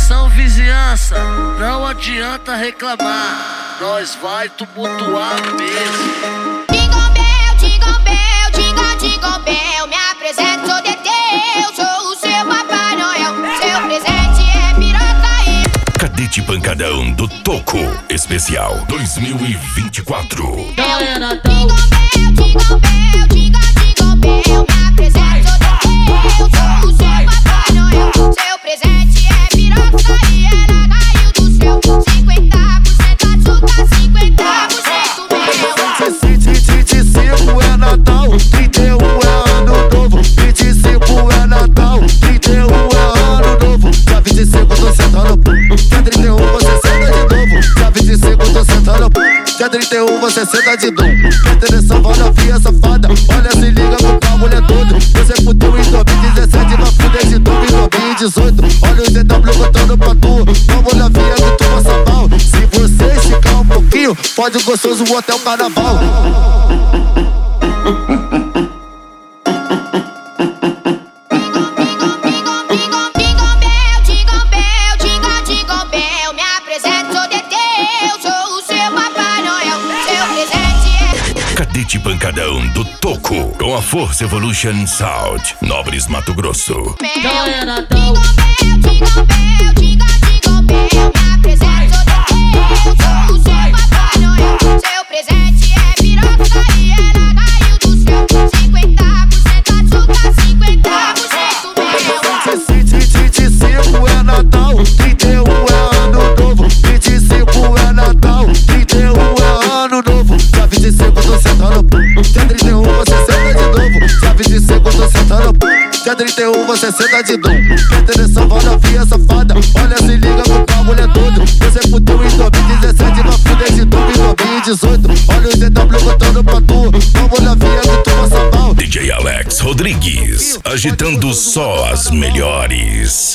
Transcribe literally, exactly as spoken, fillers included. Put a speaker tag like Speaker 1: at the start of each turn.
Speaker 1: Atenção vizinhança, não adianta reclamar, nós vai tumultuar mesmo.
Speaker 2: Jingle bell, jingle bell, jingle, jingle bell. Me apresento, sou Teteu, sou o seu Papai Noel. Seu presente é piroca e...
Speaker 3: Cadete Pancadão do Toco Especial dois mil e vinte e quatro.
Speaker 1: Galera,
Speaker 2: Jingle bell, jingle bell, jingle, jingle bell. Me apresento, sou Teteu, sou o seu Papai Noel. Seu presente é piroca e ela caiu do céu. cinquenta por cento açúcar, cinquenta por cento mel.
Speaker 4: vinte e cinco é Natal, trinta e um é Ano Novo. vinte e cinco é Natal, trinta e um é Ano Novo. Dia vinte e cinco tô sentando, dia trinta e um você senta de novo. Dia vinte e cinco tô sentando, dia trinta e um você senta de novo. Interessa, olha a fia safada, olha se liga com o bagulho é todo. Você fudeu em dois mil e dezessete, vai fuder de novo em dois mil e dezoito. Olha o Z W botando pra tu, vamos na via que tu passa mal. Se você esticar um pouquinho, pode gostoso o Hotel Carnaval.
Speaker 3: Cadete Pancadão do Toco com a Força Evolution Sound, Nobres, Mato Grosso.
Speaker 1: galera,
Speaker 2: Jingle bell, jingle bell, jingle, jingle bell. Me apresento, Teteu, sou o seu Papai Noel. Seu presente é piroca e ela caiu do céu. cinquenta por cento açúcar, cinquenta por cento mel.
Speaker 4: vinte e cinco é Natal, trinta e um é Ano Novo. vinte e cinco é Natal, trinta e um é Ano Novo. Dia vinte e cinco tô sentando, dia trinta e um você senta de novo. Dia vinte e cinco tô sentando, dia trinta e um você senta de novo. Interessa, olha a fia safada, olha se liga com o bagulho é todo. Você fudeu em dois mil e dezessete, vai fuder de novo em dois mil e dezoito. Olha o Z W botando pra tu, vamos na via que tu passa mal.
Speaker 3: D J Alex Rodrigues, agitando só as melhores.